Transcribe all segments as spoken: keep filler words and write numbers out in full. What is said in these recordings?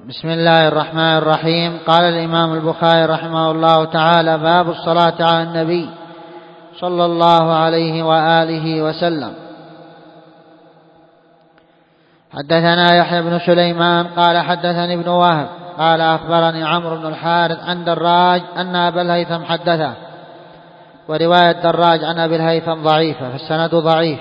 بسم الله الرحمن الرحيم. قال الإمام البخاري رحمه الله تعالى: باب الصلاة على النبي صلى الله عليه وآله وسلم. حدثنا يحيى بن سليمان قال حدثني ابن وهب قال أخبرني عمرو بن الحارث عن دراج أن أبا الهيثم حدثه، ورواية دراج عن أبي الهيثم ضعيفة، فالسند ضعيف.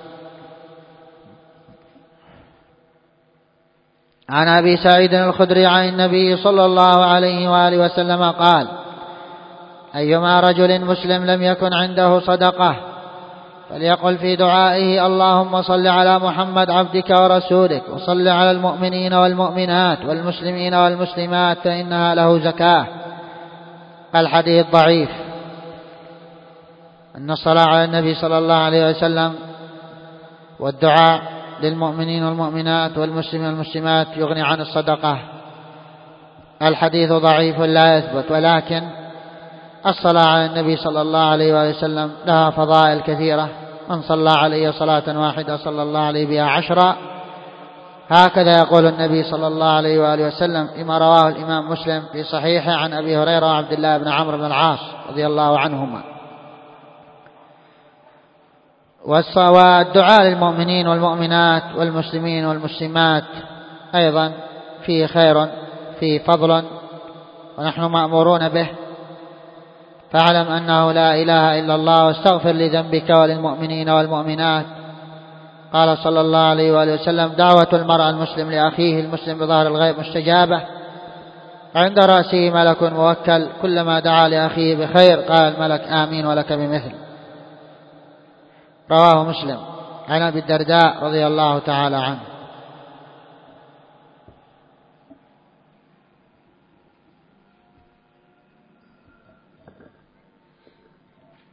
عن أبي سعيد الخدري عن النبي صلى الله عليه وآله وسلم قال: أيما رجل مسلم لم يكن عنده صدقة فليقل في دعائه: اللهم صل على محمد عبدك ورسولك، وصل على المؤمنين والمؤمنات والمسلمين والمسلمات فإنها له زكاة. الحديث ضعيف. أن الصلاة على النبي صلى الله عليه وسلم والدعاء للمؤمنين والمؤمنات والمسلمين والمسلمات يغني عن الصدقة. الحديث ضعيف لا يثبت، ولكن الصلاة على النبي صلى الله عليه وسلم لها فضائل كثيرة. من صلى عليه صلاة واحدة صلى الله عليه بها عشرة، هكذا يقول النبي صلى الله عليه وآله وسلم فيما رواه الإمام مسلم في صحيحه عن أبي هريرة وعبد الله بن عمرو بن العاص رضي الله عنهما. والدعاء للمؤمنين والمؤمنات والمسلمين والمسلمات أيضا فيه خير، فيه فضل، ونحن مأمورون به. فاعلم أنه لا إله إلا الله، واستغفر لذنبك وللمؤمنين والمؤمنات. قال صلى الله عليه وآله وسلم: دعوة المرء المسلم لأخيه المسلم بظهر الغيب مستجابة، عند رأسه ملك موكل، كلما دعا لأخيه بخير قال الملك آمين ولك بمثل. رواه مسلم عن أبي الدرداء رضي الله تعالى عنه.